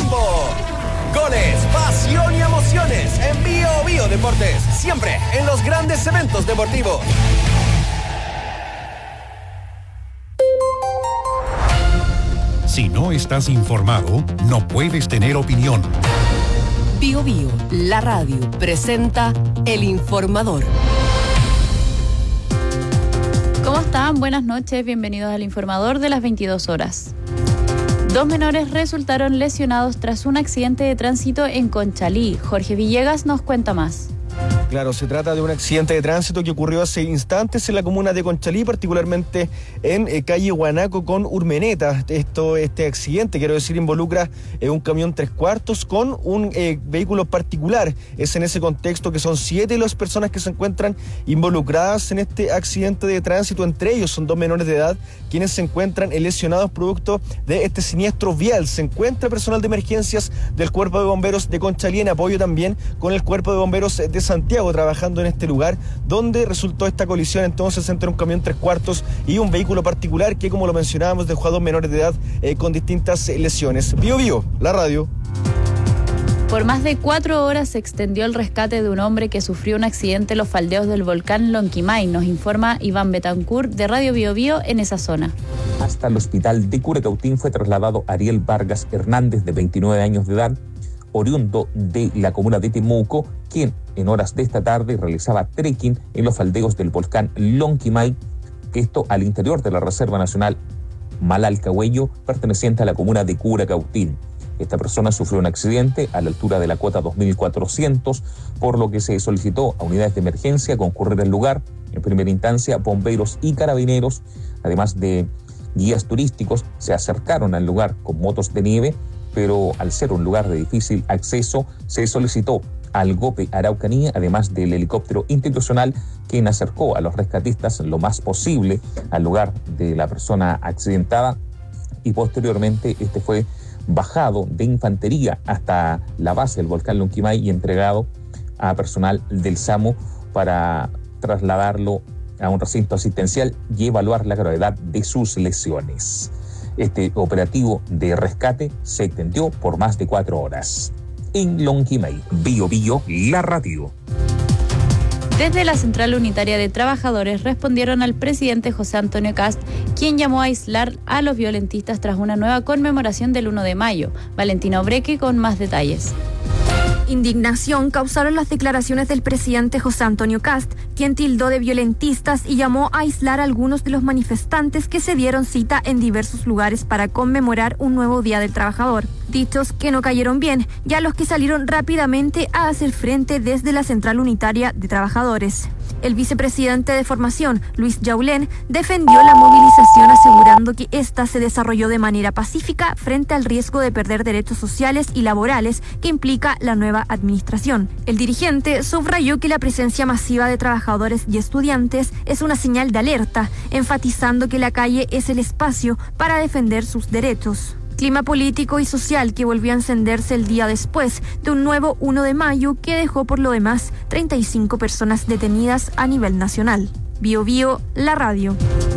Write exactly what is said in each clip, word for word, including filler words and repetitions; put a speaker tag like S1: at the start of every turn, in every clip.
S1: tiempo. Goles, pasión y emociones en Bio Bio Deportes. Siempre en los grandes eventos deportivos.
S2: Si no estás informado, no puedes tener opinión.
S3: Bio Bio, la radio, presenta El Informador.
S4: ¿Cómo están? Buenas noches, bienvenidos al Informador de las veintidós horas. Dos menores resultaron lesionados tras un accidente de tránsito en Conchalí. Jorge Villegas nos cuenta más.
S5: Claro, se trata de un accidente de tránsito que ocurrió hace instantes en la comuna de Conchalí, particularmente en eh, calle Guanaco con Urmeneta. Esto, este accidente, quiero decir, involucra eh, un camión tres cuartos con un eh, vehículo particular. Es en ese contexto que son siete las personas que se encuentran involucradas en este accidente de tránsito. Entre ellos son dos menores de edad quienes se encuentran lesionados producto de este siniestro vial. Se encuentra personal de emergencias del Cuerpo de Bomberos de Conchalí en apoyo también con el Cuerpo de Bomberos de Santiago, trabajando en este lugar donde resultó esta colisión entonces entre un camión tres cuartos y un vehículo particular que, como lo mencionábamos, dejó a dos menores de edad eh, con distintas eh, lesiones. Bio Bio, la radio.
S4: Por más de cuatro horas se extendió el rescate de un hombre que sufrió un accidente en los faldeos del volcán Lonquimay, nos informa Iván Betancourt de Radio Bio Bio en esa zona.
S6: Hasta el hospital de Curacautín fue trasladado Ariel Vargas Hernández, de veintinueve años de edad, oriundo de la comuna de Temuco, quien en horas de esta tarde realizaba trekking en los faldeos del volcán Lonquimay, esto al interior de la Reserva Nacional Malalcahuello, perteneciente a la comuna de Curacautín. Esta persona sufrió un accidente a la altura de la cuota dos mil cuatrocientos, por lo que se solicitó a unidades de emergencia concurrir al lugar. En primera instancia, bomberos y carabineros, además de guías turísticos, se acercaron al lugar con motos de nieve, pero al ser un lugar de difícil acceso, se solicitó al GOPE Araucanía, además del helicóptero institucional, quien acercó a los rescatistas lo más posible al lugar de la persona accidentada, y posteriormente este fue bajado de infantería hasta la base del volcán Lonquimay y entregado a personal del SAMU para trasladarlo a un recinto asistencial y evaluar la gravedad de sus lesiones. Este operativo de rescate se extendió por más de cuatro horas. En Lonquimay, Bio Bio, la radio.
S4: Desde la Central Unitaria de Trabajadores respondieron al presidente José Antonio Kast, quien llamó a aislar a los violentistas tras una nueva conmemoración del uno de mayo. Valentina Obreque con más detalles.
S7: Indignación causaron las declaraciones del presidente José Antonio Kast, quien tildó de violentistas y llamó a aislar a algunos de los manifestantes que se dieron cita en diversos lugares para conmemorar un nuevo Día del Trabajador. Dichos que no cayeron bien, ya los que salieron rápidamente a hacer frente desde la Central Unitaria de Trabajadores. El vicepresidente de Formación, Luis Yaulén, defendió la movilización asegurando que ésta se desarrolló de manera pacífica frente al riesgo de perder derechos sociales y laborales que implica la nueva administración. El dirigente subrayó que la presencia masiva de trabajadores y estudiantes es una señal de alerta, enfatizando que la calle es el espacio para defender sus derechos. Clima político y social que volvió a encenderse el día después de un nuevo uno de mayo que dejó por lo demás treinta y cinco personas detenidas a nivel nacional. Bio Bio, la radio.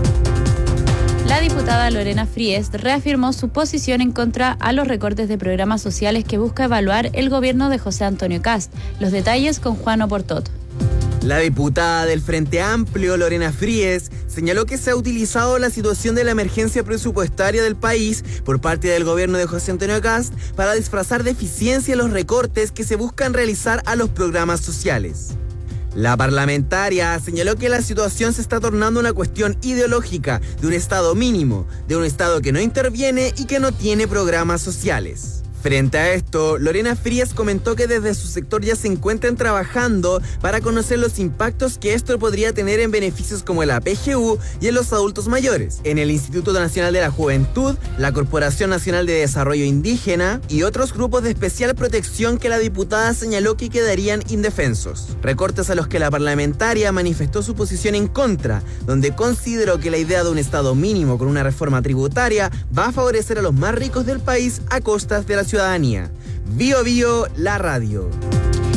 S4: La diputada Lorena Fries reafirmó su posición en contra a los recortes de programas sociales que busca evaluar el gobierno de José Antonio Kast. Los detalles con Juan Oportot.
S8: La diputada del Frente Amplio, Lorena Fries, señaló que se ha utilizado la situación de la emergencia presupuestaria del país por parte del gobierno de José Antonio Kast para disfrazar de eficiencia los recortes que se buscan realizar a los programas sociales. La parlamentaria señaló que la situación se está tornando una cuestión ideológica de un Estado mínimo, de un Estado que no interviene y que no tiene programas sociales. Frente a esto, Lorena Fries comentó que desde su sector ya se encuentran trabajando para conocer los impactos que esto podría tener en beneficios como el A P G U y en los adultos mayores, en el Instituto Nacional de la Juventud, la Corporación Nacional de Desarrollo Indígena y otros grupos de especial protección que la diputada señaló que quedarían indefensos. Recortes a los que la parlamentaria manifestó su posición en contra, donde consideró que la idea de un Estado mínimo con una reforma tributaria va a favorecer a los más ricos del país a costas de la ciudadanía. Bio Bio, la radio.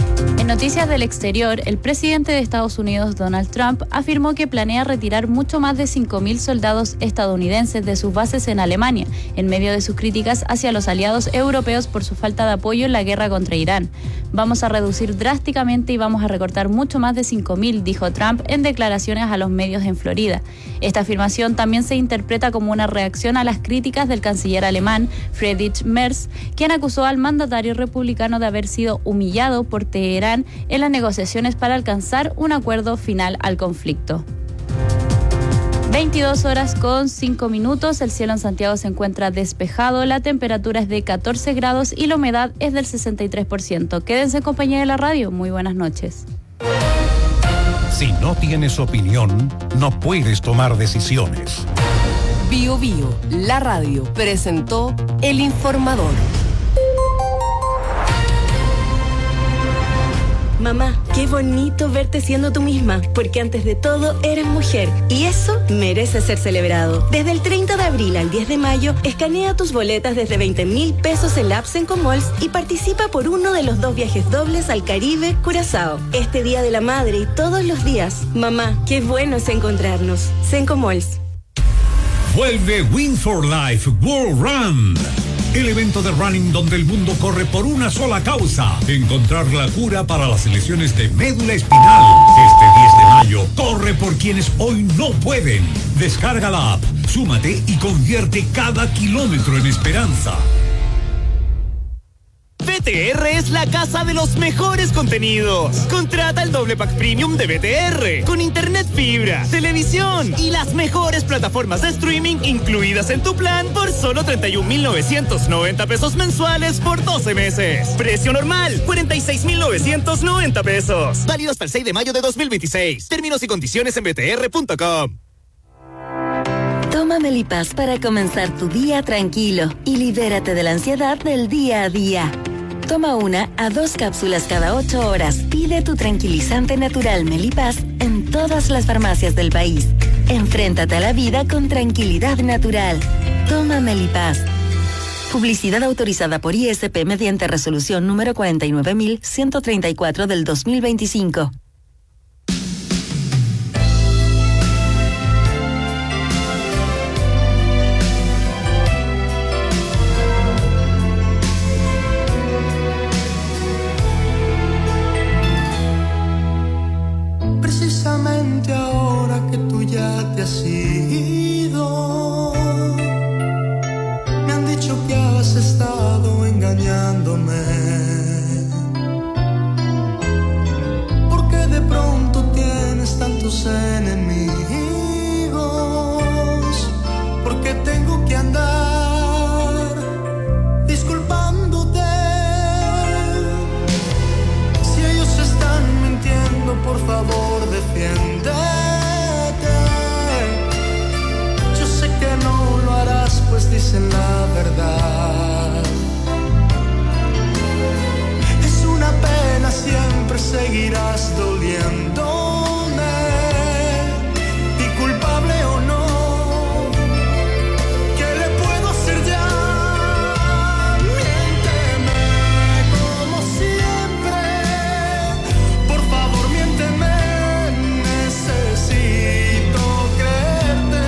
S4: En noticias del exterior, el presidente de Estados Unidos, Donald Trump, afirmó que planea retirar mucho más de cinco mil soldados estadounidenses de sus bases en Alemania, en medio de sus críticas hacia los aliados europeos por su falta de apoyo en la guerra contra Irán. Vamos a reducir drásticamente y vamos a recortar mucho más de cinco mil, dijo Trump en declaraciones a los medios en Florida. Esta afirmación también se interpreta como una reacción a las críticas del canciller alemán, Friedrich Merz, quien acusó al mandatario republicano de haber sido humillado por Teherán en las negociaciones para alcanzar un acuerdo final al conflicto. veintidós horas con cinco minutos, el cielo en Santiago se encuentra despejado, la temperatura es de catorce grados y la humedad es del sesenta y tres por ciento. Quédense en compañía de la radio, muy buenas noches.
S2: Si no tienes opinión, no puedes tomar decisiones.
S3: Bio Bio, la radio, presentó El Informador.
S9: Mamá, qué bonito verte siendo tú misma, porque antes de todo eres mujer y eso merece ser celebrado. Desde el treinta de abril al diez de mayo, escanea tus boletas desde veinte mil pesos en la app Sencomalls y participa por uno de los dos viajes dobles al Caribe, Curazao. Este Día de la Madre y todos los días. Mamá, qué bueno es encontrarnos. Sencomalls.
S10: Vuelve Win for Life World Run. El evento de running donde el mundo corre por una sola causa: encontrar la cura para las lesiones de médula espinal. Este diez de mayo, corre por quienes hoy no pueden. Descarga la app, súmate y convierte cada kilómetro en esperanza.
S11: B T R es la casa de los mejores contenidos. Contrata el doble pack premium de B T R con internet fibra, televisión y las mejores plataformas de streaming incluidas en tu plan por solo treinta y un mil novecientos noventa pesos mensuales por doce meses. Precio normal, cuarenta y seis mil novecientos noventa pesos. Válido hasta el seis de mayo de dos mil veintiséis. Términos y condiciones en b t r punto com.
S12: Toma Melipaz para comenzar tu día tranquilo y libérate de la ansiedad del día a día. Toma una a dos cápsulas cada ocho horas. Pide tu tranquilizante natural Melipaz en todas las farmacias del país. Enfréntate a la vida con tranquilidad natural. Toma Melipaz. Publicidad autorizada por I S P mediante resolución número cuarenta y nueve mil ciento treinta y cuatro del dos mil veinticinco.
S13: Precisamente ahora que tú ya te has ido, me han dicho que has estado engañándome, porque de pronto tienes tantos enemigos, porque tengo que andar disculpándote. Si ellos están mintiendo, por favor defiéndete. Yo sé que no lo harás, pues dicen la verdad. Es una pena, siempre seguirás doliéndome, y culpable o no, ¿qué le puedo hacer ya? Miénteme como siempre, por favor miénteme. Necesito creerte,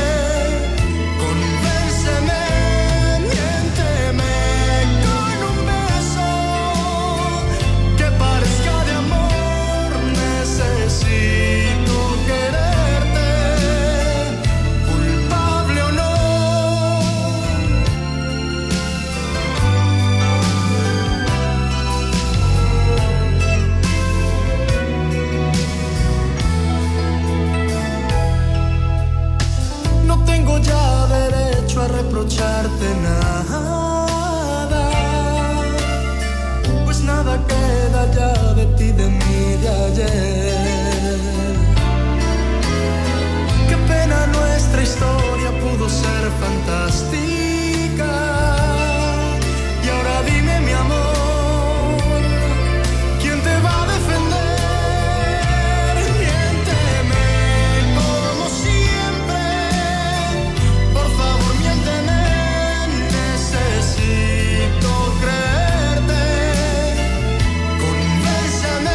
S13: convénceme, miénteme con un beso que parezca de amor. Necesito quererte, culpable o no. No tengo ya derecho a reprocharte nada, pues nada queda ya de ti, de mí, de ayer. Qué pena, nuestra historia pudo ser fantástica. Y ahora dime, mi amor, ¿quién te va a defender? Miénteme como siempre, por favor miénteme. Necesito creerte, convénceme.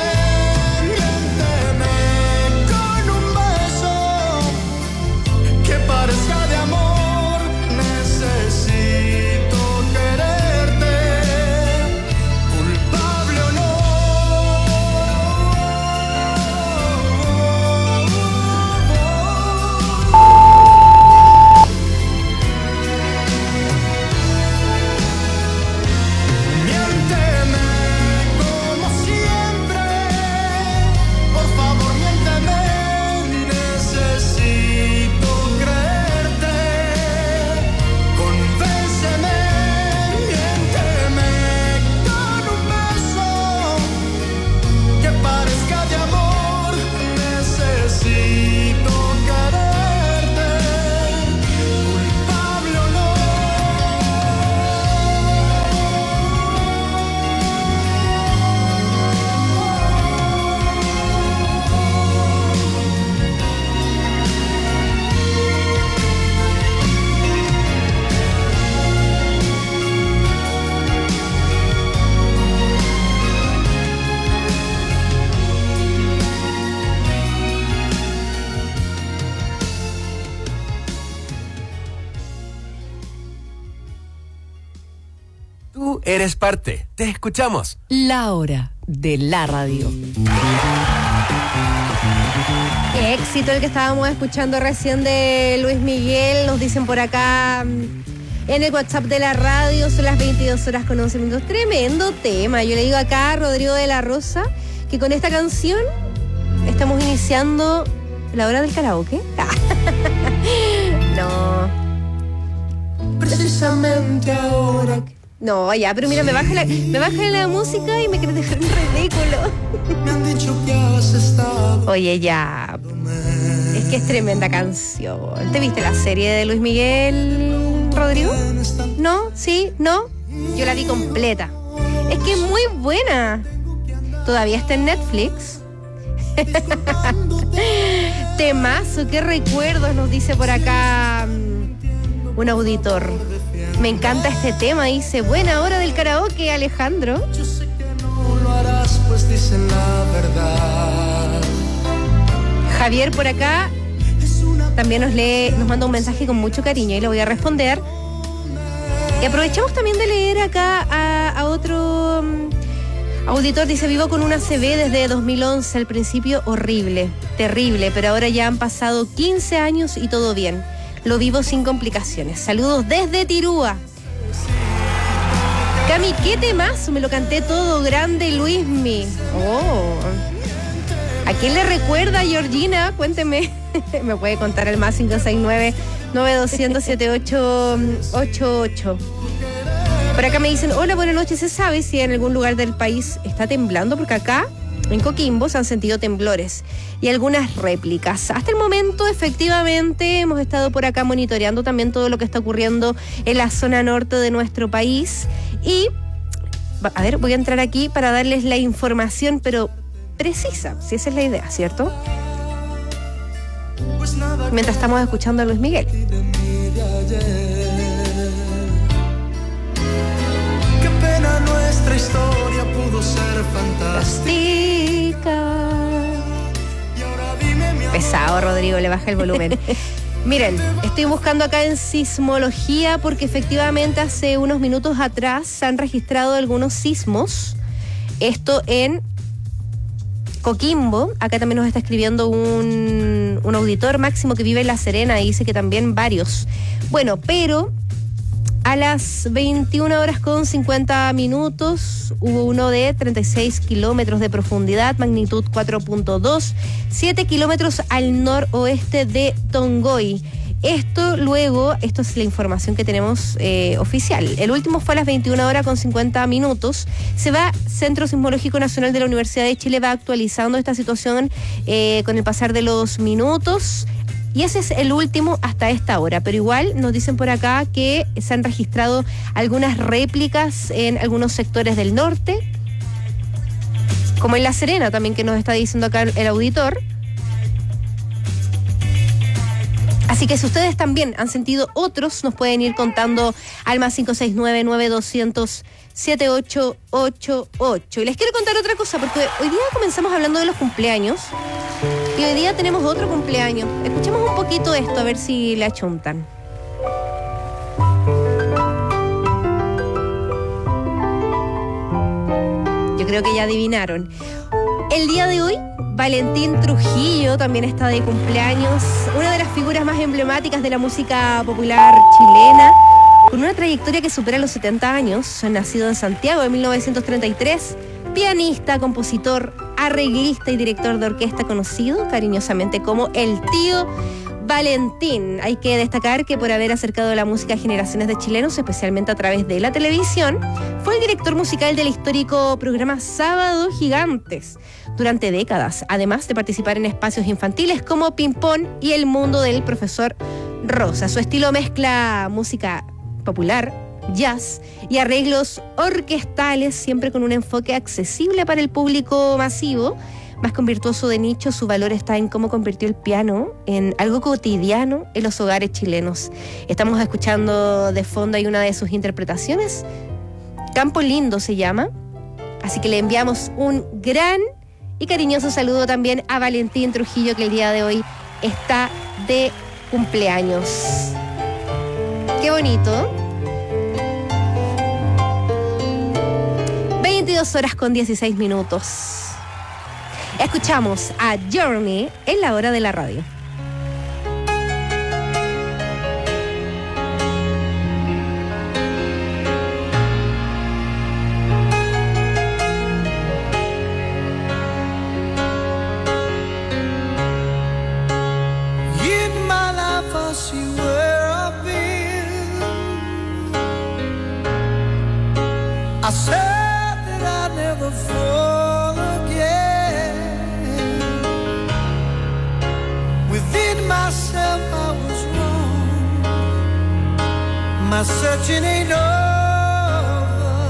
S1: Tú eres parte. Te escuchamos.
S3: La hora de la radio.
S14: Qué éxito el que estábamos escuchando recién de Luis Miguel. Nos dicen por acá en el WhatsApp de la radio, son las veintidós horas con once minutos. Tremendo tema. Yo le digo acá a Rodrigo de la Rosa que con esta canción estamos iniciando la hora del karaoke. No.
S13: Precisamente ahora.
S14: No, ya, pero mira, me baja la, me baja la música y me quieres dejar un ridículo.
S13: Me han dicho que has estado.
S14: Oye, ya. Es que es tremenda canción. ¿Te viste la serie de Luis Miguel, Rodrigo? ¿No? ¿Sí? ¿No? Yo la vi completa. Es que es muy buena. Todavía está en Netflix. Temazo, qué recuerdos, nos dice por acá um, un auditor. Me encanta este tema, dice, buena hora del karaoke, Alejandro.
S13: Yo sé que no lo harás, pues dicen la verdad.
S14: Javier por acá también nos lee, nos manda un mensaje con mucho cariño y lo voy a responder. Y aprovechamos también de leer acá a, a otro um, auditor, dice, vivo con una A C V desde dos mil once, al principio horrible, terrible, pero ahora ya han pasado quince años y todo bien. Lo vivo sin complicaciones. Saludos desde Tirúa. Cami, ¿qué temazo? Me lo canté todo, grande Luismi. Oh. ¿A quién le recuerda, Georgina? Cuénteme. Me puede contar el más cinco seis nueve, nueve dos cero cero, siete ocho ocho ocho. Por acá me dicen, hola, buenas noches. ¿Se sabe si en algún lugar del país está temblando? Porque acá, en Coquimbo, se han sentido temblores y algunas réplicas. Hasta el momento, efectivamente, hemos estado por acá monitoreando también todo lo que está ocurriendo en la zona norte de nuestro país. Y, a ver, voy a entrar aquí para darles la información, pero precisa, si esa es la idea, ¿cierto? Mientras estamos escuchando a Luis Miguel.
S13: Qué pena, nuestra historia pudo ser fantástica.
S14: Pesado, Rodrigo, le baja el volumen. Miren, estoy buscando acá en sismología porque efectivamente hace unos minutos atrás se han registrado algunos sismos. Esto en Coquimbo. Acá también nos está escribiendo un, un auditor, Máximo, que vive en La Serena, y dice que también varios. Bueno, pero a las veintiuna horas con cincuenta minutos hubo uno de treinta y seis kilómetros de profundidad, magnitud cuatro punto dos, siete kilómetros al noroeste de Tongoy. Esto luego, esto es la información que tenemos eh, oficial. El último fue a las veintiuna horas con cincuenta minutos. Se va, Centro Sismológico Nacional de la Universidad de Chile va actualizando esta situación eh, con el pasar de los minutos. Y ese es el último hasta esta hora. Pero igual nos dicen por acá que se han registrado algunas réplicas en algunos sectores del norte, como en La Serena también, que nos está diciendo acá el auditor. Así que si ustedes también han sentido otros, nos pueden ir contando al más cinco seis nueve, nueve dos cero cero, siete ocho ocho ocho. Y les quiero contar otra cosa, porque hoy día comenzamos hablando de los cumpleaños y hoy día tenemos otro cumpleaños. Escuchemos un poquito esto, a ver si le achuntan. Yo creo que ya adivinaron. El día de hoy, Valentín Trujillo también está de cumpleaños, una de las figuras más emblemáticas de la música popular chilena, con una trayectoria que supera los setenta años, nacido en Santiago en mil novecientos treinta y tres, pianista, compositor, arreglista y director de orquesta, conocido cariñosamente como el Tío Valentín. Hay que destacar que por haber acercado la música a generaciones de chilenos, especialmente a través de la televisión, fue el director musical del histórico programa Sábado Gigantes durante décadas, además de participar en espacios infantiles como Ping Pong y El Mundo del Profesor Rosa. Su estilo mezcla música popular, jazz y arreglos orquestales, siempre con un enfoque accesible para el público masivo. Más que un virtuoso de nicho, su valor está en cómo convirtió el piano en algo cotidiano en los hogares chilenos. Estamos escuchando de fondo ahí una de sus interpretaciones, Campo Lindo se llama, así que le enviamos un gran y cariñoso saludo también a Valentín Trujillo, que el día de hoy está de cumpleaños. Qué bonito. veintidós horas con dieciséis minutos. Escuchamos a Journey en la hora de la radio.
S13: I said that I'd never fall again. Within myself I was wrong. My searching ain't over,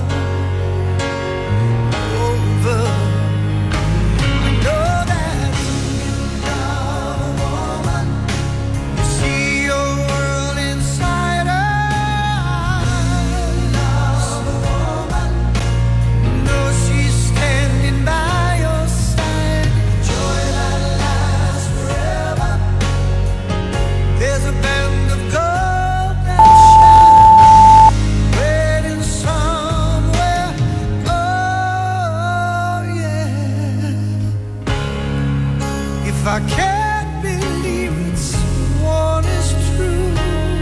S13: over. I know that you love a woman. You see your world inside her. I can't believe it's one is true.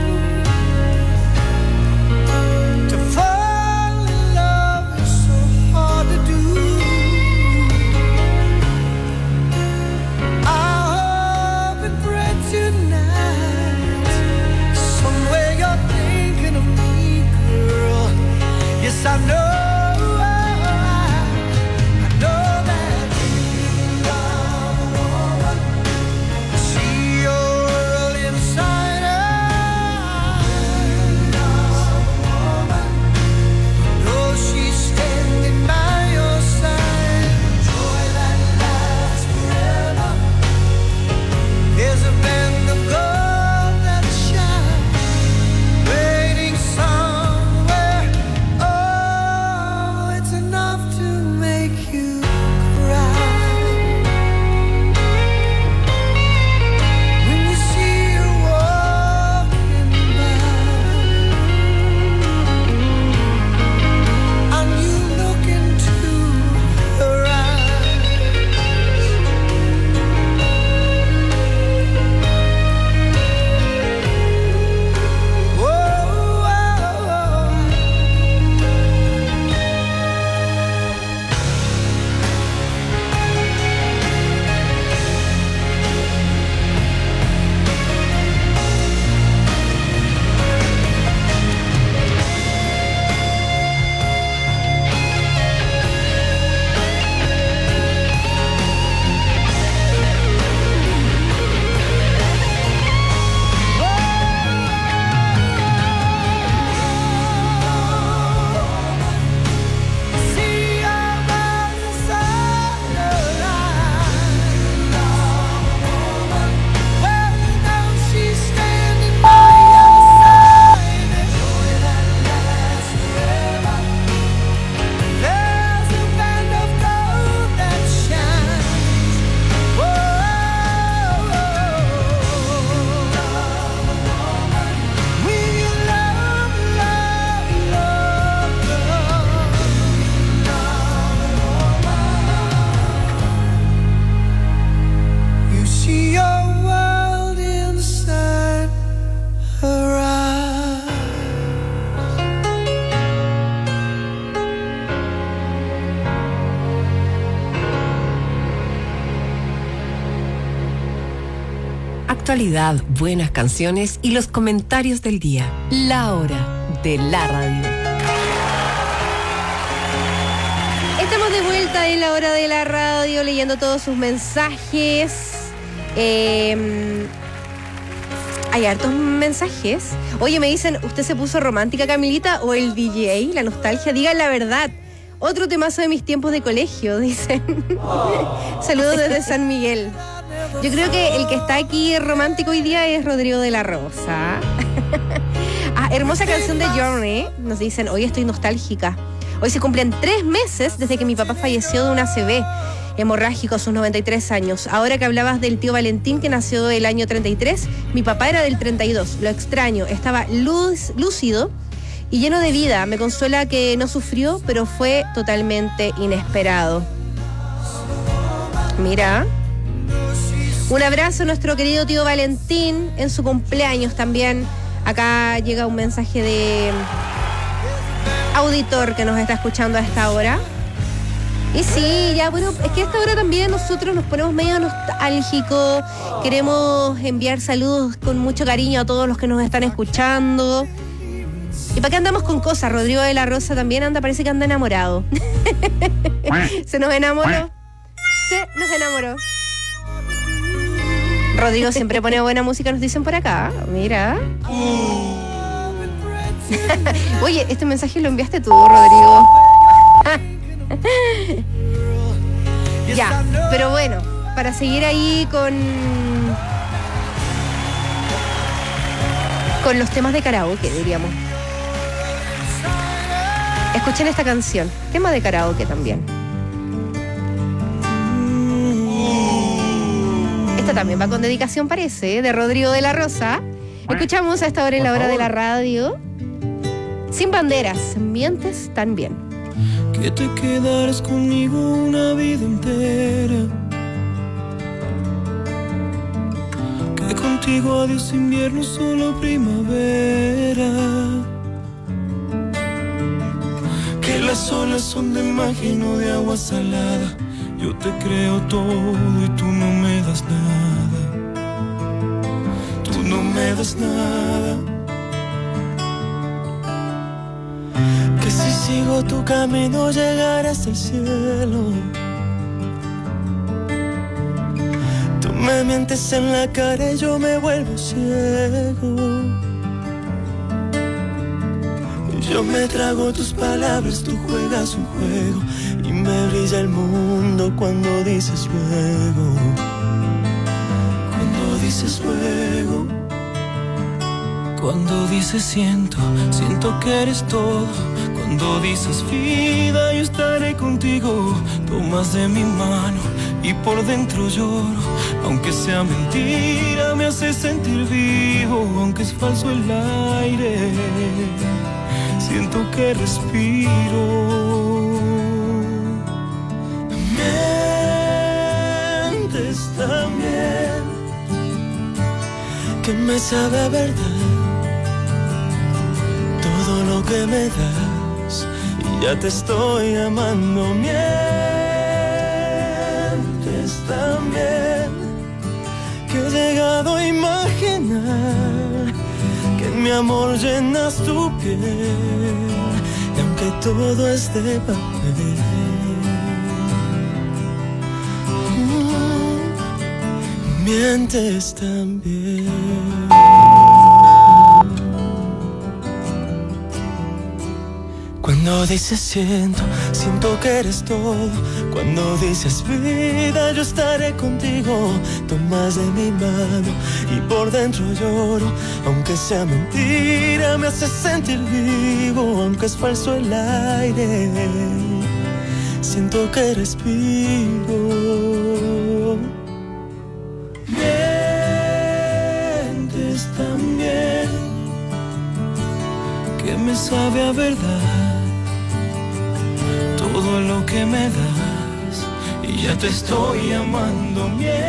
S13: To fall in love is so hard to do. I hope and pray tonight somewhere you're thinking of me, girl. Yes, I know.
S3: Actualidad, buenas canciones y los comentarios del día. La hora de la radio.
S14: Estamos de vuelta en la hora de la radio, leyendo todos sus mensajes. Eh, hay hartos mensajes. Oye, me dicen, ¿usted se puso romántica, Camilita? ¿O el D J? La nostalgia. Digan la verdad. Otro temazo de mis tiempos de colegio, dicen. Saludos desde San Miguel. Yo creo que el que está aquí romántico hoy día es Rodrigo de la Rosa. Ah, hermosa canción de Journey. Nos dicen, hoy estoy nostálgica. Hoy se cumplen tres meses desde que mi papá falleció de un A C V hemorrágico a sus noventa y tres años. Ahora que hablabas del tío Valentín, que nació del año treinta y tres, mi papá era del treinta y dos. Lo extraño, estaba luz, lúcido y lleno de vida. Me consuela que no sufrió, pero fue totalmente inesperado. Mira. Un abrazo a nuestro querido tío Valentín en su cumpleaños también. Acá llega un mensaje de auditor que nos está escuchando a esta hora. Y sí, ya bueno, es que a esta hora también nosotros nos ponemos medio nostálgicos. Queremos enviar saludos con mucho cariño a todos los que nos están escuchando. ¿Y para qué andamos con cosas? Rodrigo de la Rosa también anda, parece que anda enamorado. ¿Se nos enamoró? Se nos enamoró. Rodrigo siempre pone buena música, nos dicen por acá. Mira. Oye, este mensaje lo enviaste tú, Rodrigo. Ya, pero bueno, para seguir ahí con con los temas de karaoke, diríamos. Escuchen esta canción, tema de karaoke también. Esta también va con dedicación, parece, ¿eh? De Rodrigo de la Rosa. Escuchamos a esta hora en la hora de la radio. Sin banderas, mientes tan bien.
S13: Que te quedarás conmigo una vida entera. Que contigo adiós invierno, solo primavera. Que las olas son de magia y no de agua salada. Yo te creo todo y tú no me das nada. Tú no me das nada. Que si sigo tu camino llegaré hasta el cielo. Tú me mientes en la cara y yo me vuelvo ciego. Yo me trago tus palabras, tú juegas un juego y me brilla el mundo cuando dices luego. Cuando dices luego. Cuando dices siento, siento que eres todo. Cuando dices vida, yo estaré contigo. Tomas de mi mano y por dentro lloro. Aunque sea mentira, me hace sentir vivo. Aunque es falso el aire, siento que respiro. Mientes también, que me sabe a verdad todo lo que me das, y ya te estoy amando. Mientes también, que he llegado a imaginar que en mi amor llenas tu piel, y aunque todo es de papel, mm, mientes también. Cuando dices siento, siento que eres todo. Cuando dices vida, yo estaré contigo. Tomas de mi mano y por dentro lloro. Aunque sea mentira, me hace sentir vivo. Aunque es falso el aire, siento que respiro. Mientes también, que me sabe a verdad todo lo que me das, y ya te estoy amando.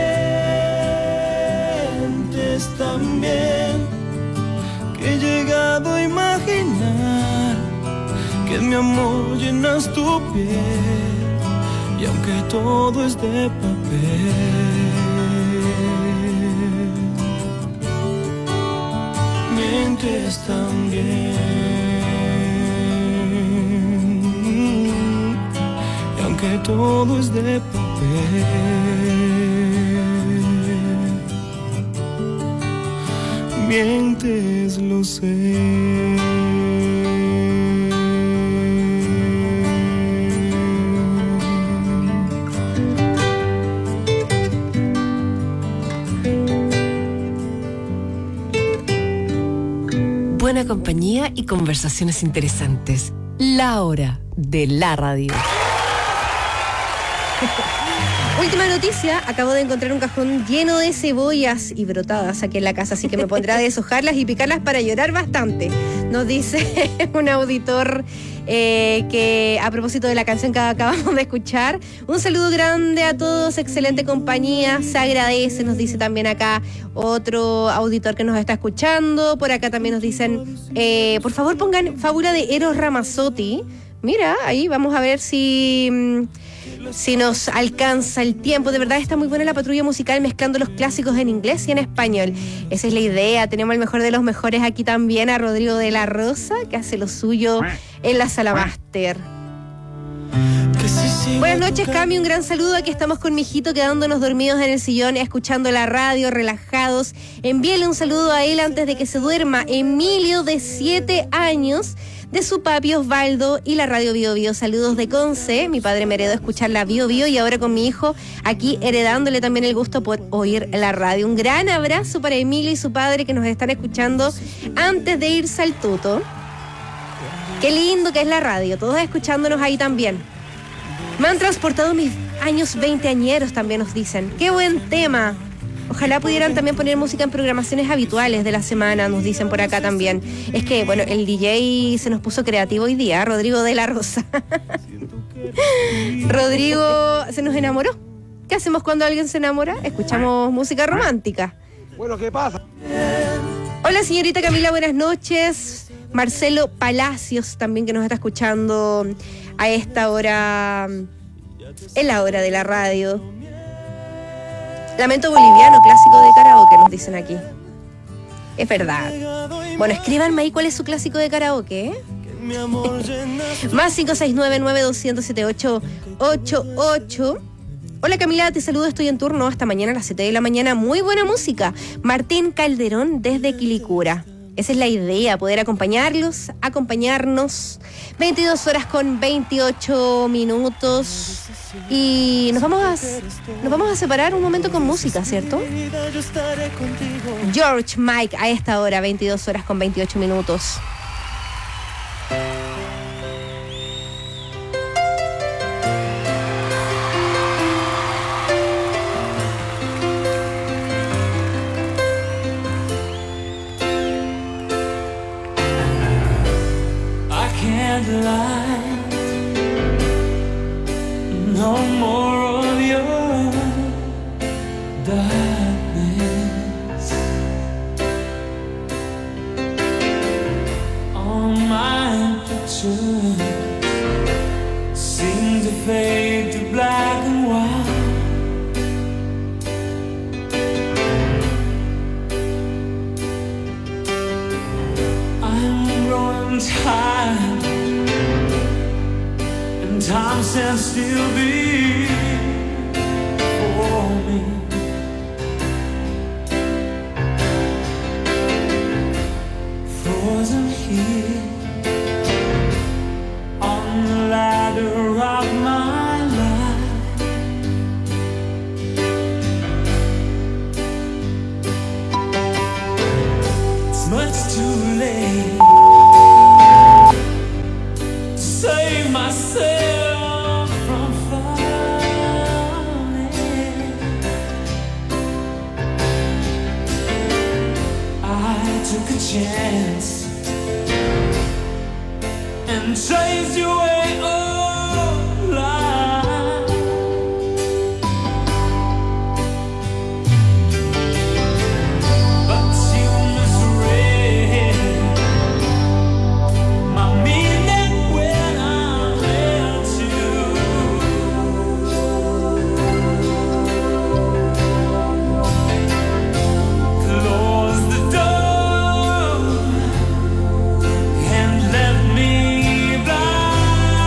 S13: Mientes también, que he llegado a imaginar que en mi amor llenas tu piel, y aunque todo es de papel, mientes también. Que todo es de papel, mientes, lo sé.
S3: Buena compañía y conversaciones interesantes. La hora de la radio.
S14: Última noticia, acabo de encontrar un cajón lleno de cebollas y brotadas aquí en la casa, así que me pondré a deshojarlas y picarlas para llorar bastante. Nos dice un auditor eh, que a propósito de la canción que acabamos de escuchar, un saludo grande a todos, excelente compañía, se agradece, nos dice también acá otro auditor que nos está escuchando. Por acá también nos dicen, eh, por favor pongan Fábula de Eros Ramazzotti. Mira, ahí vamos a ver si... Si nos alcanza el tiempo. De verdad está muy buena la patrulla musical, mezclando los clásicos en inglés y en español. Esa es la idea. Tenemos el mejor de los mejores aquí también, a Rodrigo de la Rosa, que hace lo suyo en la Sala Máster. Buenas noches, Cami, un gran saludo. Aquí estamos con mi hijito quedándonos dormidos en el sillón, escuchando la radio, relajados. Envíale un saludo a él antes de que se duerma. Emilio, de siete años, de su papi Osvaldo y la radio Bio Bio. Saludos de Conce. Mi padre me heredó escuchar la Bio Bio y ahora con mi hijo aquí heredándole también el gusto por oír la radio. Un gran abrazo para Emilio y su padre que nos están escuchando antes de irse al tuto. Qué lindo que es la radio, todos escuchándonos ahí también. Me han transportado mis años veinteañeros, también nos dicen. ¡Qué buen tema! Ojalá pudieran también poner música en programaciones habituales de la semana, nos dicen por acá también. Es que, bueno, el D J se nos puso creativo hoy día, Rodrigo de la Rosa. Rodrigo se nos enamoró. ¿Qué hacemos cuando alguien se enamora? Escuchamos música romántica.
S15: Bueno, ¿qué pasa?
S14: Hola, señorita Camila, buenas noches. Marcelo Palacios también, que nos está escuchando a esta hora, en la hora de la radio. Lamento boliviano, clásico de karaoke, nos dicen aquí. Es verdad. Bueno, escríbanme ahí cuál es su clásico de karaoke, ¿eh? Más cinco seis nueve, nueve dos cero, siete ocho ocho ocho. Hola Camila, te saludo, estoy en turno hasta mañana a las siete de la mañana. Muy buena música. Martín Calderón desde Quilicura. Esa es la idea, poder acompañarlos, acompañarnos. veintidós horas con veintiocho minutos. Y nos vamos a, nos vamos a separar un momento con música, ¿cierto? George Mike a esta hora, veintidós horas con veintiocho minutos.
S13: Light, no more of your darkness. All my pictures seem to fade to black and white. I'm growing tired. Time stands still before me. Frozen here on the ladder of my life. It's much too late to save myself. Took a chance and chased you away all life. But you misread my meaning when I left you. Close the door. Blind.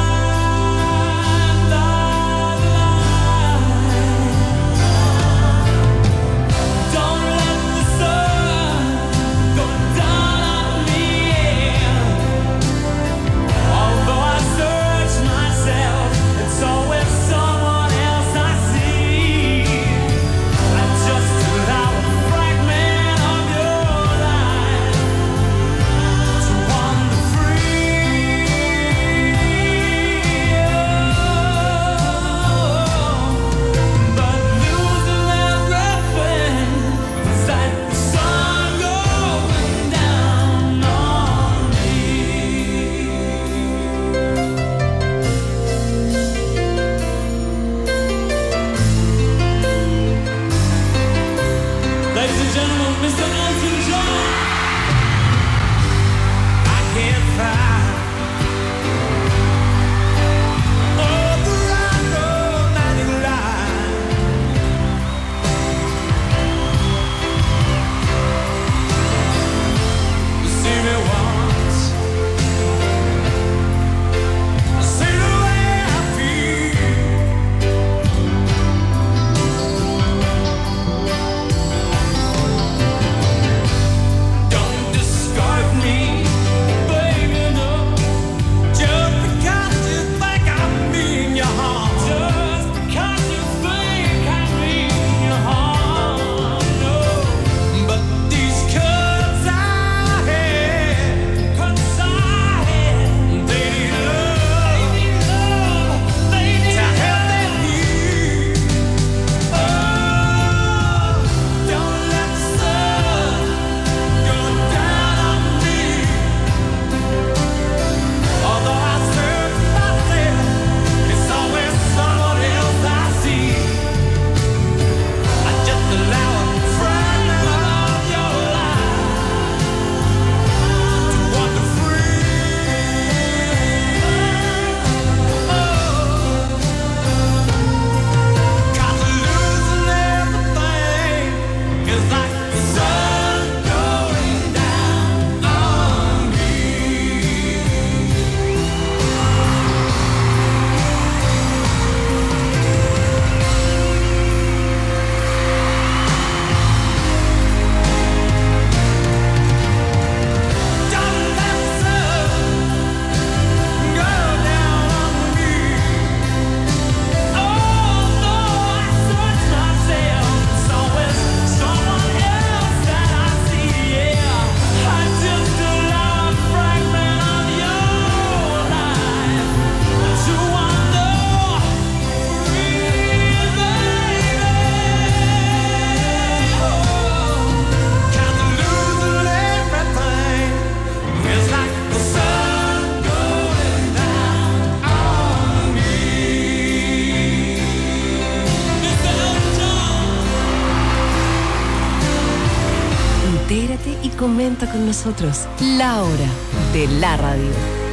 S3: comenta con nosotros. La hora de la radio.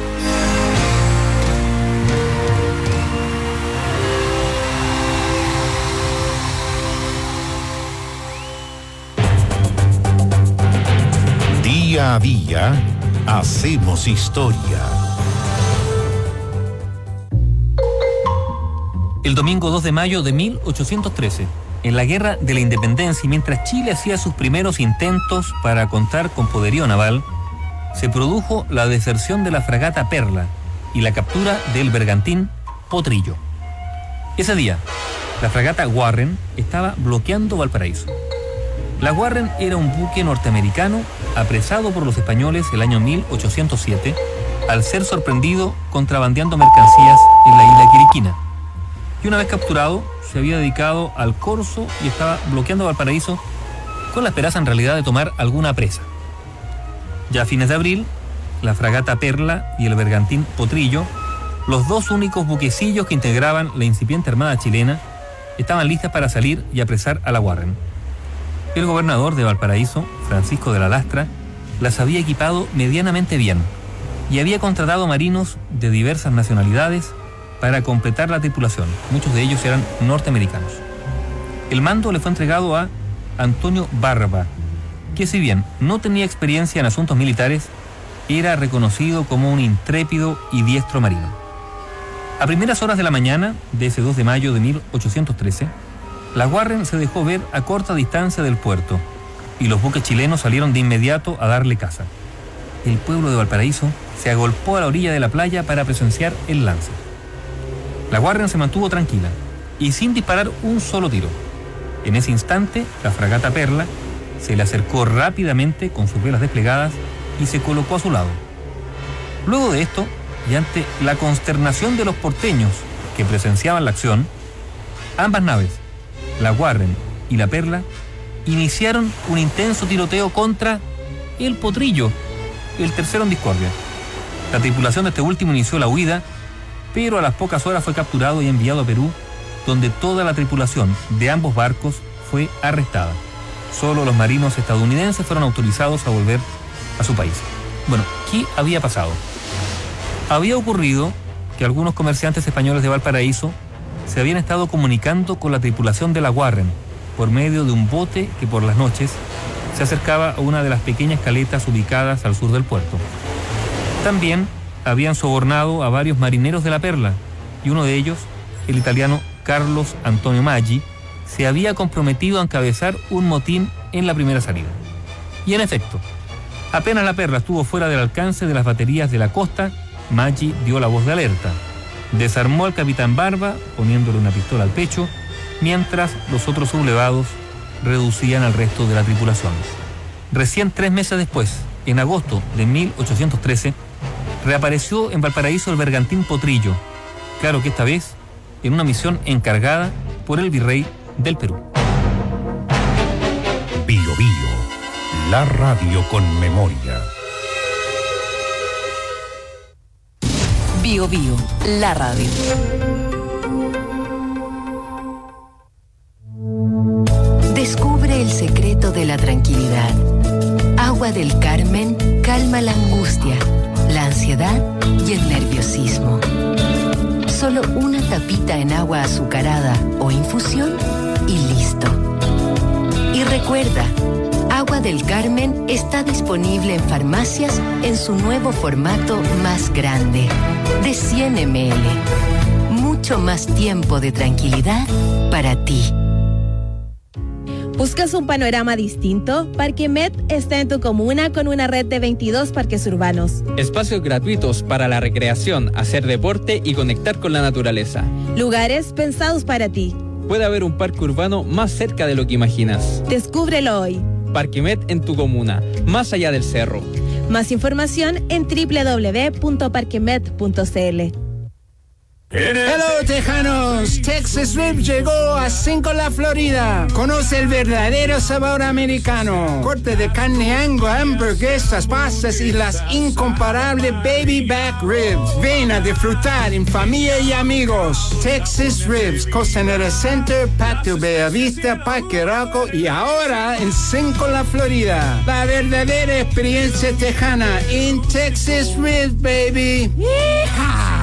S2: Día a día, hacemos historia.
S15: El domingo dos de mayo de mil ochocientos trece, en la Guerra de la Independencia y mientras Chile hacía sus primeros intentos para contar con poderío naval, se produjo la deserción de la fragata Perla y la captura del bergantín Potrillo. Ese día, la fragata Warren estaba bloqueando Valparaíso. La Warren era un buque norteamericano apresado por los españoles el año mil ochocientos siete al ser sorprendido contrabandeando mercancías en la isla Quiriquina. Y una vez capturado, se había dedicado al corso y estaba bloqueando Valparaíso con la esperanza en realidad de tomar alguna presa. Ya a fines de abril, la fragata Perla y el bergantín Potrillo, los dos únicos buquecillos que integraban la incipiente armada chilena, estaban listas para salir y apresar a la Warren. El gobernador de Valparaíso, Francisco de la Lastra, las había equipado medianamente bien y había contratado marinos de diversas nacionalidades para completar la tripulación. Muchos de ellos eran norteamericanos. El mando le fue entregado a Antonio Barba, que si bien no tenía experiencia en asuntos militares, era reconocido como un intrépido y diestro marino. A primeras horas de la mañana de ese dos de mayo de mil ochocientos trece, la Warren se dejó ver a corta distancia del puerto y los buques chilenos salieron de inmediato a darle caza. El pueblo de Valparaíso se agolpó a la orilla de la playa para presenciar el lance. La Warren se mantuvo tranquila y sin disparar un solo tiro. En ese instante, la fragata Perla se le acercó rápidamente con sus velas desplegadas y se colocó a su lado. Luego de esto, y ante la consternación de los porteños que presenciaban la acción, ambas naves, la Warren y la Perla, iniciaron un intenso tiroteo contra el Potrillo, el tercero en discordia. La tripulación de este último inició la huida, pero a las pocas horas fue capturado y enviado a Perú, donde toda la tripulación de ambos barcos fue arrestada. Solo los marinos estadounidenses fueron autorizados a volver a su país. Bueno, ¿qué había pasado? Había ocurrido que algunos comerciantes españoles de Valparaíso se habían estado comunicando con la tripulación de la Warren por medio de un bote que por las noches se acercaba a una de las pequeñas caletas ubicadas al sur del puerto. También habían sobornado a varios marineros de la Perla y uno de ellos, el italiano Carlos Antonio Maggi, se había comprometido a encabezar un motín en la primera salida. Y en efecto, apenas la Perla estuvo fuera del alcance de las baterías de la costa, Maggi dio la voz de alerta. Desarmó al capitán Barba, poniéndole una pistola al pecho, mientras los otros sublevados reducían al resto de la tripulación. Recién tres meses después, en agosto de mil ochocientos trece, reapareció en Valparaíso el bergantín Potrillo, claro que esta vez en una misión encargada por el virrey del Perú.
S2: Bio Bio, la radio con memoria.
S3: Bio Bio, la radio. Descubre el secreto de la tranquilidad. Agua del Carmen calma la angustia, la ansiedad y el nerviosismo. Solo una tapita en agua azucarada o infusión y listo. Y recuerda, Agua del Carmen está disponible en farmacias en su nuevo formato más grande, de cien mililitros. Mucho más tiempo de tranquilidad para ti.
S14: ¿Buscas un panorama distinto? Parquemet está en tu comuna con una red de veintidós parques urbanos.
S16: Espacios gratuitos para la recreación, hacer deporte y conectar con la naturaleza.
S14: Lugares pensados para ti.
S16: Puede haber un parque urbano más cerca de lo que imaginas.
S14: Descúbrelo hoy.
S16: Parquemet en tu comuna, más allá del cerro.
S14: Más información en doble u doble u doble u punto parquemet punto c l.
S17: Hello, tejanos. Texas Rib llegó a Cinco La Florida. Conoce el verdadero sabor americano. Corte de carne Angus, hamburguesas, pastas y las incomparables baby back ribs. Ven a disfrutar en familia y amigos. Texas Ribs, Costanera Center, Patio Bellavista, Parque Arauco y ahora en Cinco La Florida. La verdadera experiencia tejana en Texas Ribs, baby. ¡Yeehaw!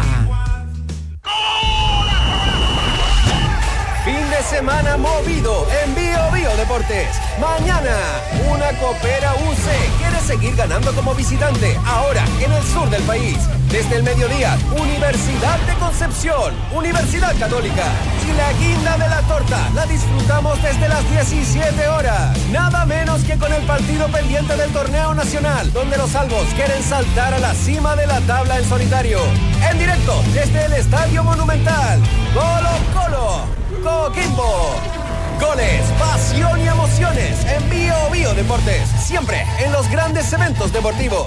S1: Fin de semana movido en Bio Bio Deportes. Mañana, una Copera U C quiere seguir ganando como visitante, ahora en el sur del país. Desde el mediodía, Universidad de Concepción, Universidad Católica. Y la guinda de la torta la disfrutamos desde las diecisiete horas. Nada menos que con el partido pendiente del torneo nacional, donde los albos quieren saltar a la cima de la tabla en solitario. En directo desde el Estadio Monumental. Colo Colo. Coquimbo. Goles, pasión y emociones en Bio Bio Deportes. Siempre en los grandes eventos deportivos.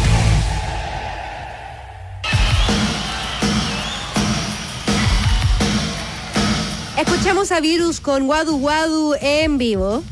S14: Escuchamos a Virus con Wadu Wadu en vivo.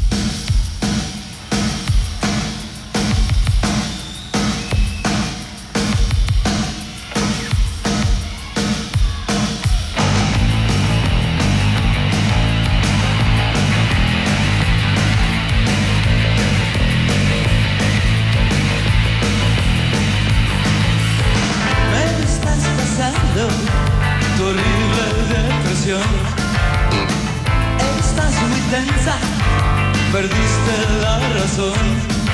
S13: Perdiste la razón.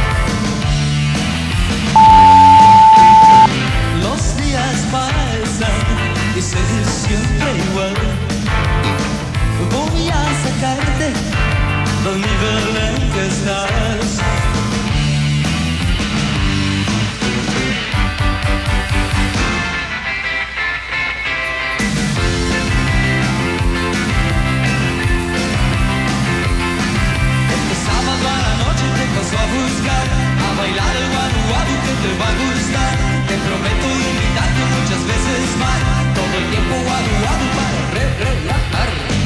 S13: Los días pasan y se siempre igual. Voy a sacarte del nivel en que estás. A buscar, a bailar el guadu guadu que te va a gustar. Te prometo invitarte muchas veces más. Todo el tiempo guadu guadu para re relajar.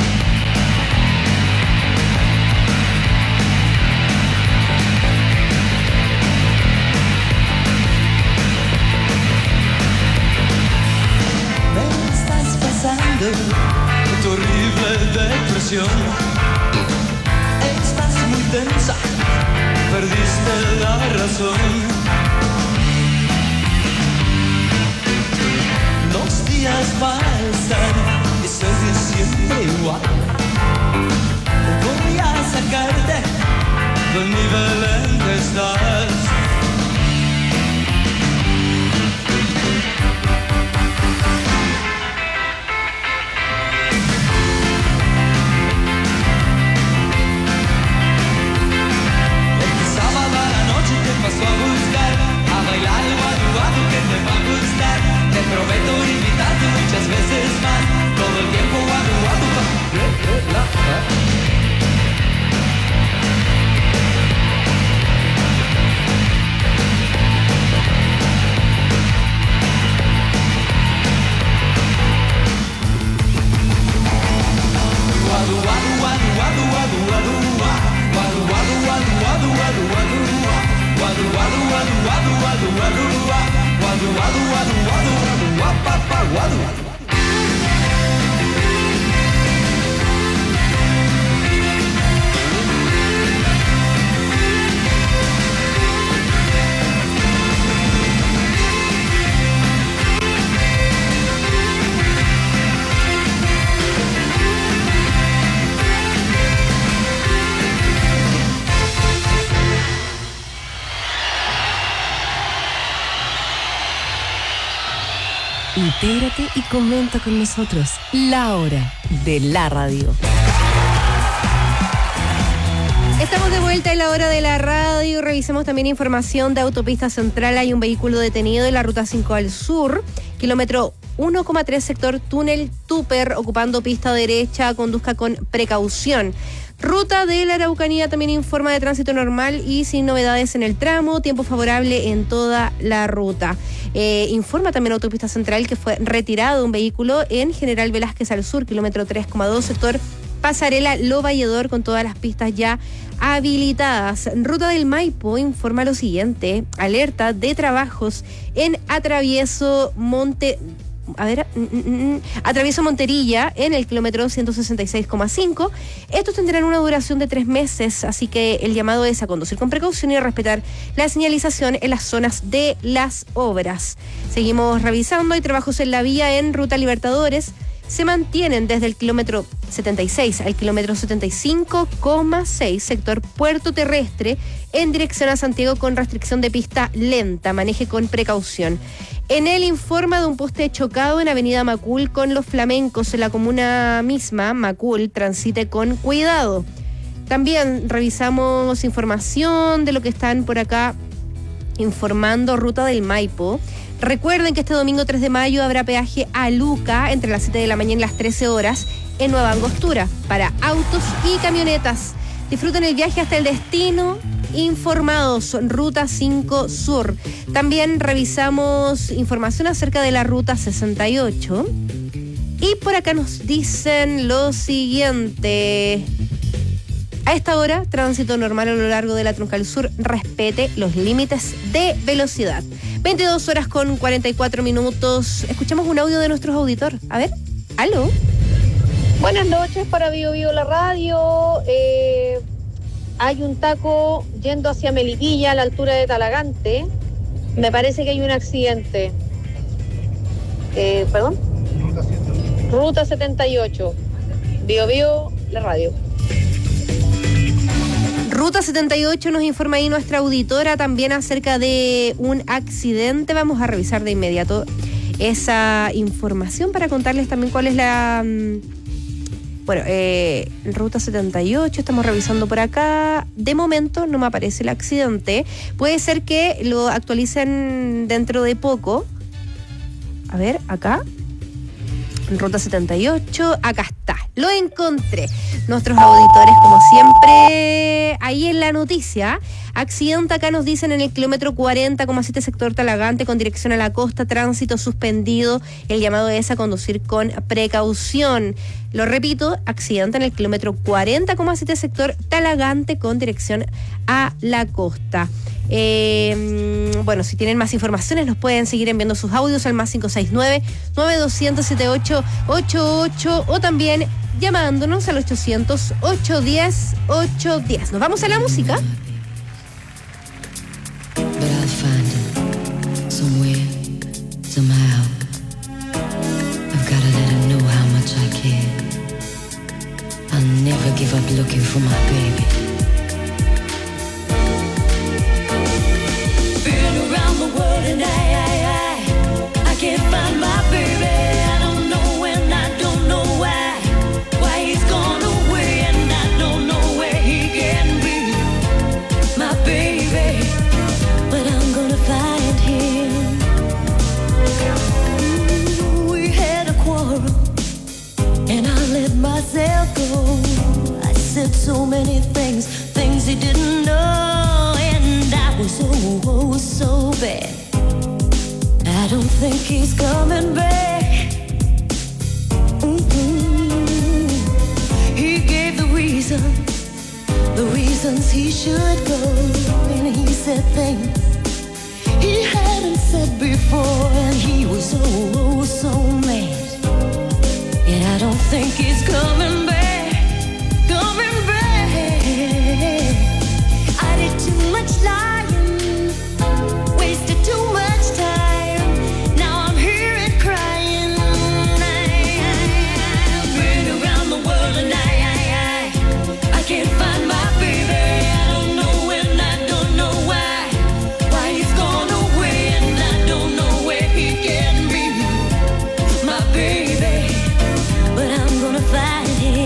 S13: Me estás pasando tu horrible depresión. Estás muy tensa. Perdiste la razón. Los días pasan y soy siempre igual. Voy a sacarte del nivel en que estás. Paso a buscar, a bailar el guadu guadu que te va a gustar. Te prometo invitarte muchas veces más. Todo el tiempo guadu guadu para relajar. Guadu guadu guadu guadu guadu guadu guadu guadu guadu guadu guadu guadu. Wadu wadu wadu wadu wadu wadu wadu wadu wadu wadu wadu wapapa wadu.
S3: Intégrate y comenta con nosotros. La hora de la radio.
S14: Estamos de vuelta en la hora de la radio. Revisemos también información de Autopista Central. Hay un vehículo detenido en la ruta cinco al sur, kilómetro uno coma tres sector túnel Tupper, ocupando pista derecha, conduzca con precaución. Ruta de la Araucanía también informa de tránsito normal y sin novedades en el tramo, tiempo favorable en toda la ruta. Eh, informa también Autopista Central que fue retirado un vehículo en General Velázquez al sur, kilómetro tres coma dos, sector Pasarela Lo Valledor, con todas las pistas ya habilitadas. Ruta del Maipo informa lo siguiente: alerta de trabajos en Atravieso Monte... A ver, mm, mm, atravieso Monterilla en el kilómetro ciento sesenta y seis coma cinco. Estos tendrán una duración de tres meses, así que el llamado es a conducir con precaución y a respetar la señalización en las zonas de las obras. Seguimos revisando. Hay trabajos en la vía en Ruta Libertadores. Se mantienen desde el kilómetro setenta y seis al kilómetro setenta y cinco coma seis, sector Puerto Terrestre, en dirección a Santiago, con restricción de pista lenta. Maneje con precaución. En el informa de un poste chocado en Avenida Macul con Los Flamencos, en la comuna misma. Macul, transite con cuidado. También revisamos información de lo que están por acá informando. Ruta del Maipo. Recuerden que este domingo tres de mayo habrá peaje a Luca entre las siete de la mañana y las trece horas en Nueva Angostura para autos y camionetas. Disfruten el viaje hasta el destino. Informados, Ruta cinco Sur. También revisamos información acerca de la Ruta sesenta y ocho. Y por acá nos dicen lo siguiente: a esta hora, tránsito normal a lo largo de la Troncal Sur. Respete los límites de velocidad. veintidós horas con cuarenta y cuatro minutos. Escuchamos un audio de nuestro auditor. A ver, ¿aló?
S18: Buenas noches para Bio Bio la radio. Eh, hay un taco yendo hacia Melipilla, a la altura de Talagante. Me parece que hay un accidente. Eh, ¿Perdón? Ruta setenta y ocho. Bio Bio la radio.
S14: Ruta setenta y ocho, nos informa ahí nuestra auditora también acerca de un accidente. Vamos a revisar de inmediato esa información para contarles también cuál es la... Bueno, eh, Ruta setenta y ocho, estamos revisando por acá. De momento no me aparece el accidente. Puede ser que lo actualicen dentro de poco. A ver, acá. Ruta setenta y ocho, acá está, lo encontré. Nuestros auditores, como siempre, ahí en la noticia. Accidente acá nos dicen en el kilómetro cuarenta coma siete, sector Talagante, con dirección a la costa, tránsito suspendido. El llamado es a conducir con precaución. Lo repito, accidente en el kilómetro cuarenta coma siete, sector Talagante, con dirección a la costa. Eh, bueno, si tienen más informaciones nos pueden seguir enviando sus audios al más cinco seis nueve, nueve dos cero cero, siete ocho ocho ocho o también llamándonos al ochocientos, ochocientos diez, ochocientos diez. Nos vamos a la música.
S19: But I'll find him somewhere, somehow. I've gotta let him know how much I care. I'll never give up looking for my baby.
S20: And I, I, I, I can't find my baby. I don't know when, I don't know why. Why he's gone away and I don't know where he can be. My baby, but I'm gonna find him. Ooh, we had a quarrel and I let myself go. I said so many things, things he didn't know, and I was oh, oh so bad. I don't think he's coming back. Mm-hmm. He gave the reason, the reasons he should go, and he said things he hadn't said before, and he was oh, oh so mad. And I don't think he's coming back, coming back. I did too much lying, wasted too much time. But I'm gonna find him.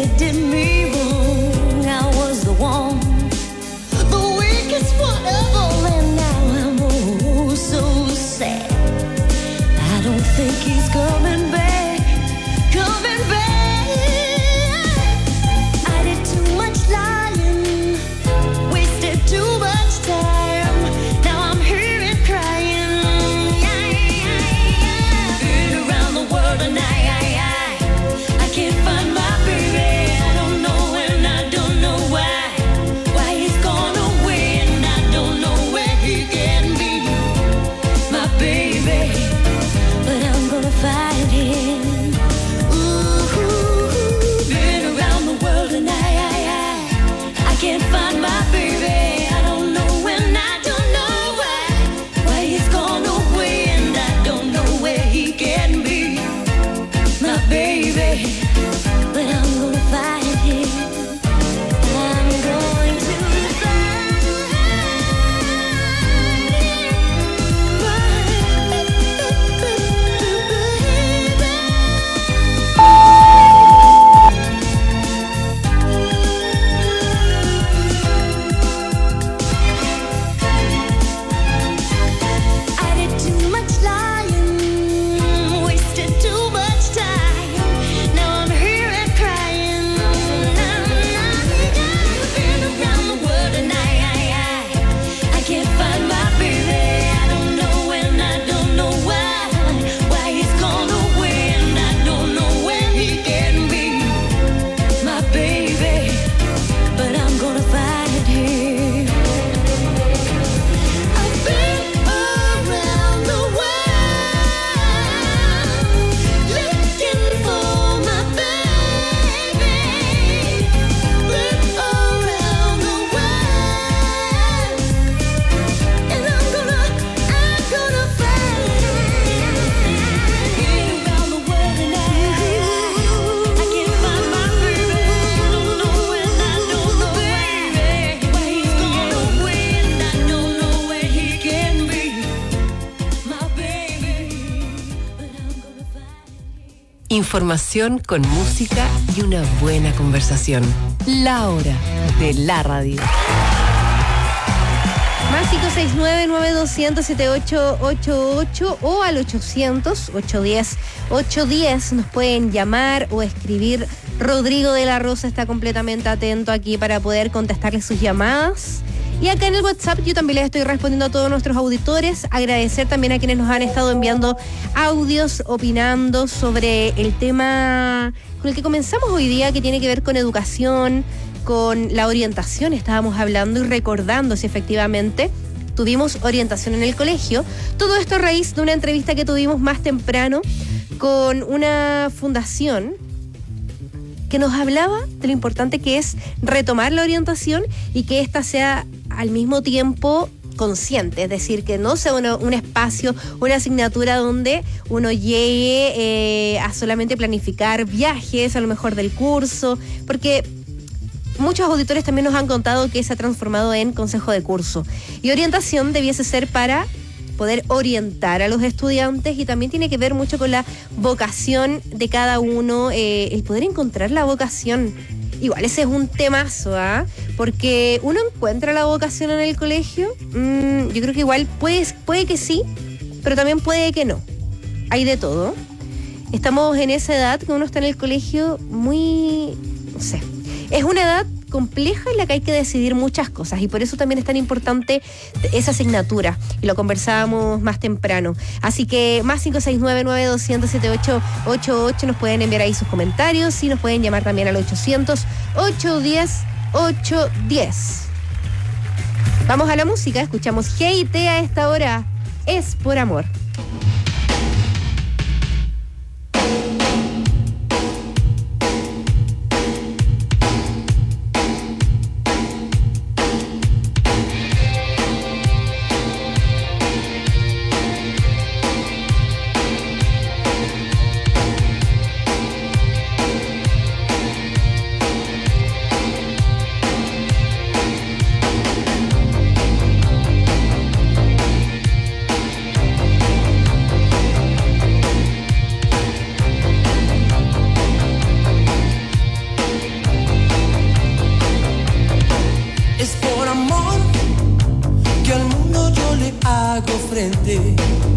S20: did me wrong. I was the one, the weakest one of all, and now I'm oh so sad. I don't think he's coming back, coming back. I did too much lying, wasted too much time. Now I'm here and crying. Yeah, yeah, yeah. Been around the world and I, I, I, I can't find my baby. I don't know and I don't know why, why he's gone away and I don't know where he can be, my baby. But I'm gonna find him. Ooh, been around the world and I, I, I, I can't find my baby. I don't know and I don't know why, why he's gone away and I don't know where he can be, my baby. But I'm gonna find him. I'm going to find I did too much lying, wasted too much time. Now I'm here and crying. Been around the world and I, I, I, I can't find my baby. I don't know and I don't know why, why he's gone away and I don't know where he can be, my baby. But I'm gonna find him. I've been around the world looking for my baby. Been around the world, and I'm gonna, I'm gonna find him. Been around the world and I, I can't find my baby. I don't know and I don't know, baby, why he's gone away and I don't know where he can be, my baby. But I'm gonna find.
S21: Información con música y una buena conversación. La hora de la radio.
S14: Más cinco seis nueve, nueve dos cero cero, siete ocho ocho ocho o al ochocientos, ochocientos diez, ochocientos diez nos pueden llamar o escribir. Rodrigo de la Rosa está completamente atento aquí para poder contestarles sus llamadas. Y acá en el WhatsApp yo también les estoy respondiendo a todos nuestros auditores. Agradecer también a quienes nos han estado enviando audios opinando sobre el tema con el que comenzamos hoy día, que tiene que ver con educación, con la orientación. Estábamos hablando y recordando si efectivamente tuvimos orientación en el colegio. Todo esto a raíz de una entrevista que tuvimos más temprano con una fundación que nos hablaba de lo importante que es retomar la orientación y que ésta sea al mismo tiempo consciente, es decir, que no sea uno, un espacio, una asignatura donde uno llegue eh, a solamente planificar viajes a lo mejor del curso, porque muchos auditores también nos han contado que se ha transformado en consejo de curso. Y orientación debiese ser para poder orientar a los estudiantes y también tiene que ver mucho con la vocación de cada uno, eh, el poder encontrar la vocación. Igual ese es un temazo, ¿ah? ¿eh? Porque uno encuentra la vocación en el colegio, mmm, yo creo que igual puede, puede que sí, pero también puede que no. Hay de todo. Estamos en esa edad que uno está en el colegio muy, no sé, es una edad compleja en la que hay que decidir muchas cosas y por eso también es tan importante esa asignatura y lo conversábamos más temprano. Así que más cinco seis nueve, nueve dos cero cero, siete ocho ocho ocho nos pueden enviar ahí sus comentarios y nos pueden llamar también al ochocientos, ochocientos diez, ochocientos diez. Vamos a la música, escuchamos G I T a esta hora, Es por Amor.
S13: frente.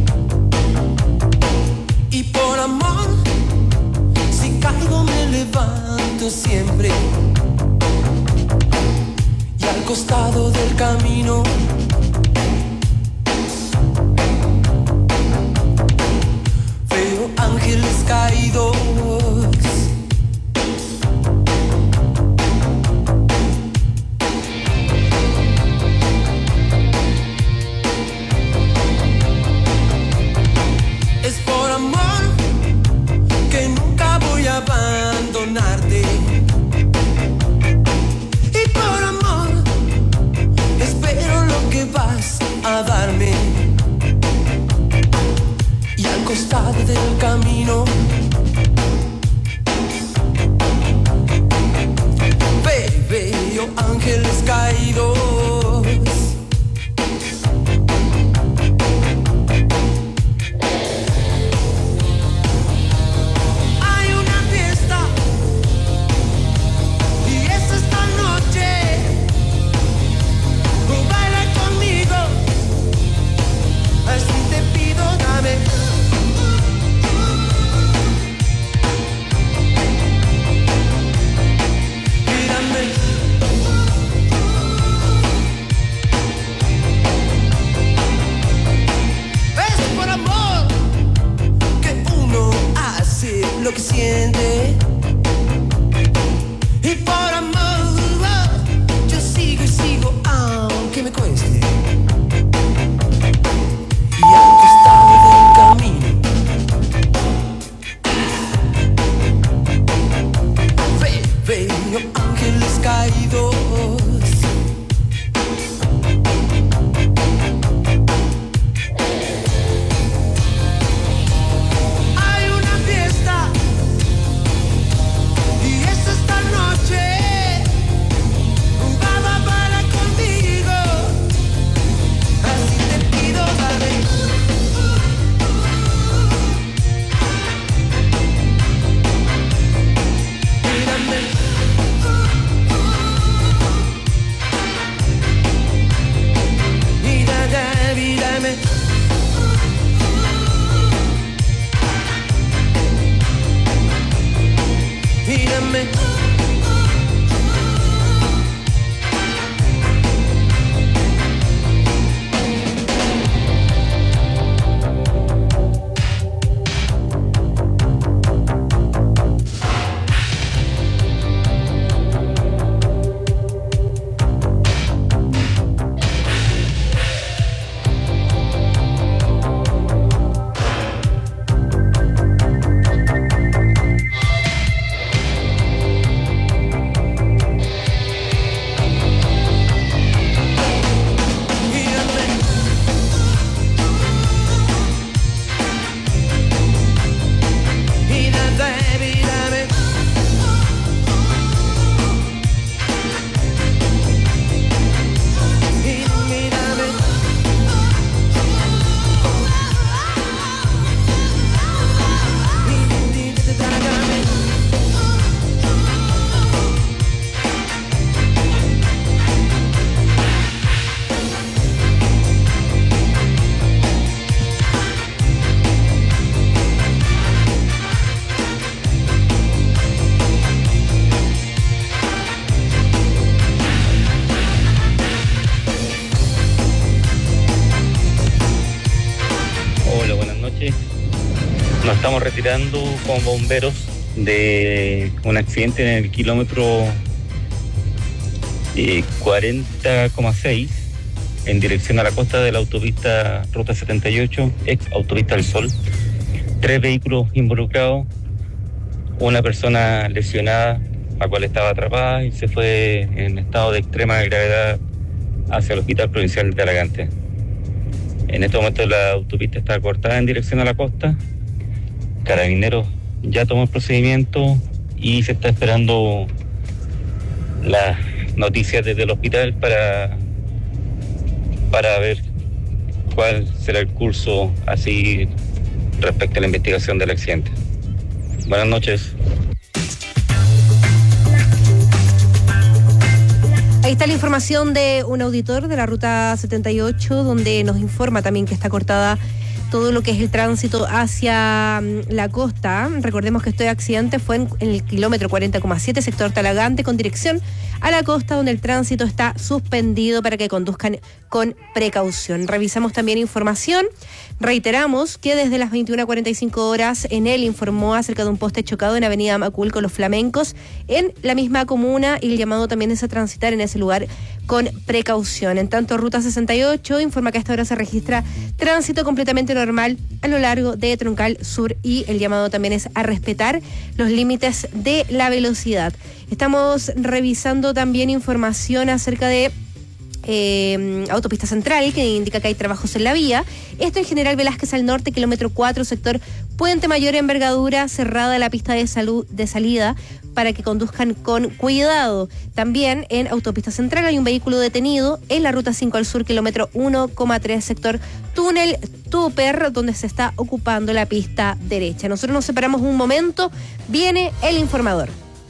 S13: Y por amor, si caigo me levanto siempre. Y al costado del camino veo ángeles caídos. Es por amor que nunca voy a abandonarte. Y por amor espero lo que vas a darme. Y al costado del camino veo ángeles caídos. Lo que siente. Y por amor yo sigo y sigo aunque me cueste. Y al costado del camino ve, veo ángeles caídos. Mírame.
S5: Nos estamos retirando con bomberos de un accidente en el kilómetro eh, cuarenta coma seis en dirección a la costa de la autopista Ruta setenta y ocho, ex autopista del Sol. Tres vehículos involucrados, una persona lesionada, la cual estaba atrapada y se fue en estado de extrema gravedad hacia el Hospital Provincial de Talagante. En este momento la autopista está cortada en dirección a la costa. Carabineros ya tomó el procedimiento y se está esperando las noticias desde el hospital para, para ver cuál será el curso así respecto a la investigación del accidente. Buenas noches.
S14: Ahí está la información de un auditor de la ruta setenta y ocho, donde nos informa también que está cortada todo lo que es el tránsito hacia um, la costa. Recordemos que este accidente fue en, en el kilómetro cuarenta coma siete, sector Talagante, con dirección a la costa, donde el tránsito está suspendido para que conduzcan con precaución. Revisamos también información. Reiteramos que desde las veintiuna cuarenta y cinco horas Enel informó acerca de un poste chocado en Avenida Macul con los Flamencos en la misma comuna, y el llamado también es a transitar en ese lugar con precaución. En tanto, Ruta sesenta y ocho informa que a esta hora se registra tránsito completamente normal a lo largo de Troncal Sur, y el llamado también es a respetar los límites de la velocidad. Estamos revisando también información acerca de Eh, Autopista Central, que indica que hay trabajos en la vía. Esto en General Velázquez al norte, kilómetro cuatro, sector Puente Mayor envergadura, cerrada la pista de, salud, de salida para que conduzcan con cuidado. También en Autopista Central hay un vehículo detenido en la ruta cinco al sur, kilómetro uno coma tres, sector Túnel Tupper, donde se está ocupando la pista derecha. Nosotros nos separamos un momento, viene el informador.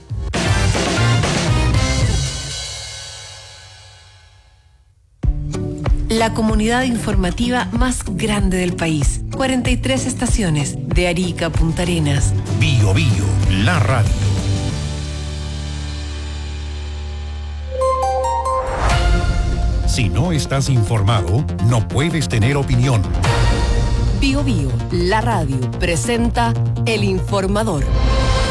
S21: La comunidad informativa más grande del país. cuarenta y tres estaciones, de Arica a Punta Arenas.
S2: Bio Bio, la radio. Si no estás informado, no puedes tener opinión.
S21: Bio Bio, la radio, presenta El Informador.